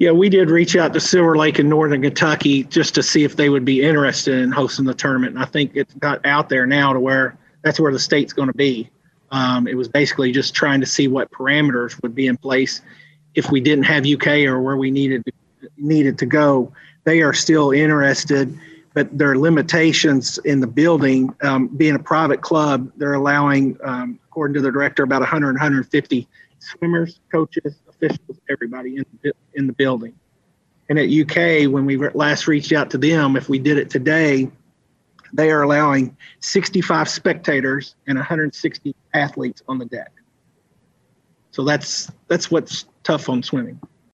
Yeah, we did reach out to Silver Lake in Northern Kentucky just to see if they would be interested in hosting the tournament. And I think it's got out there now to where that's where the state's going to be. It was basically just trying to see what parameters would be in place if we didn't have UK or where we needed to go. They are still interested, but there are limitations in the building. Being a private club, they're allowing, according to the director, about 150 swimmers, coaches, officials, everybody in the building. And at UK, when we last reached out to them, if we did it today, they are allowing 65 spectators and 160 athletes on the deck. So that's what's tough on swimming.